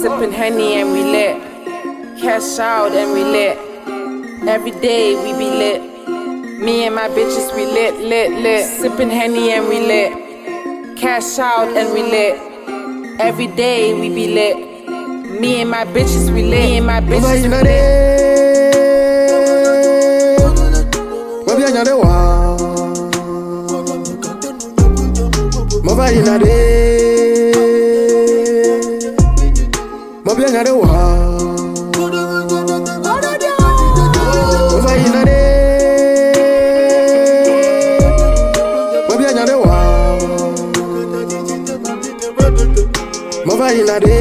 Sipping Henny and we lit. Cash out and we lit. Every day we be lit. Me and my bitches we lit, lit, lit. Sipping Henny and we lit. Cash out and we lit. Every day we be lit. Me and my bitches we lit. Me and my bitches we lit. Mova ina de, mova ina de wa. Mova ina de, mova ina de wa. Mova ina de,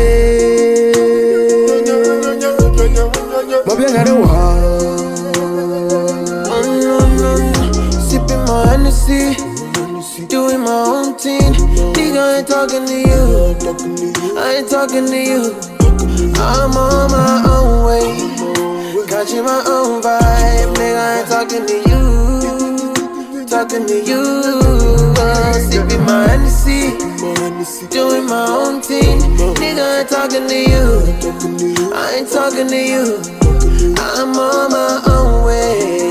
mova ina de wa. Sipping my Hennessy, doing my own thing. Nigga, I ain't talking to you. I ain't talking to you. I'm on my own way, catching my own vibe. Nigga, I ain't talking to you. Talking to you. Sipping my Hennessy, doing my own thing. Nigga, I ain't talking to you. I ain't talking to you. I'm on my own way.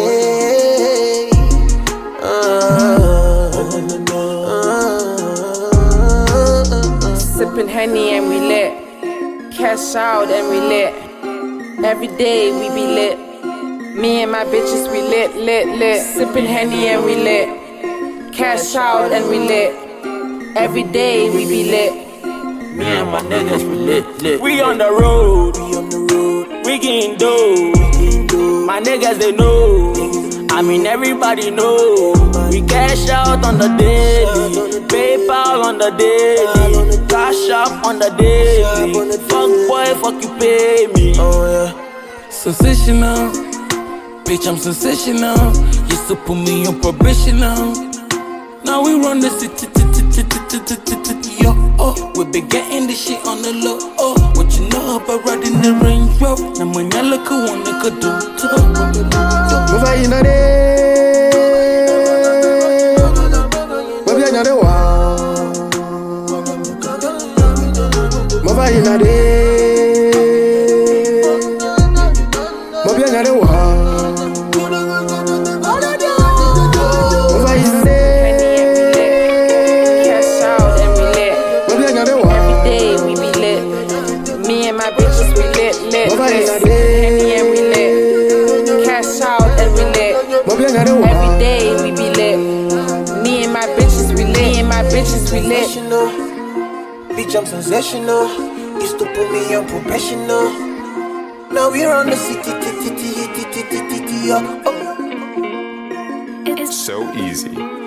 Sipping Henny and we lit. Cash out and we lit. Every day we be lit. Me and my bitches we lit, lit, lit. Sipping Henny and we lit. Cash out and we lit. Every day we be lit. Me and my niggas we lit, lit. We on the road, we getting dough. My niggas they know, I mean everybody know. We cash out on the daily, PayPal on the daily, cash up on the daily. Fuck boy, fuck you pay me. Oh yeah. Sensational, bitch I'm sensational. Used to put me on probational. Now we run the city, yo, oh. We been getting this shit on the low, oh. What you know about riding the Range Rover? Now when you look at one, look at two. Mova ina de, mova ina de wa. Mova ina de, mova ina de wa. Mova ina de, Cash out and we lit. mova ina de wa. Every day we be lit. Me and my bitches we lit, lit, Mova lit. ina Sipping de, Henny and we lit. Cash out and we lit. mova ina de wa. Every day we be lit. Me and my bitches we lit. Me and my bitches we lit. Sensational, bitch I'm sensational. Used to put me on professional. Now we're on the city, So easy.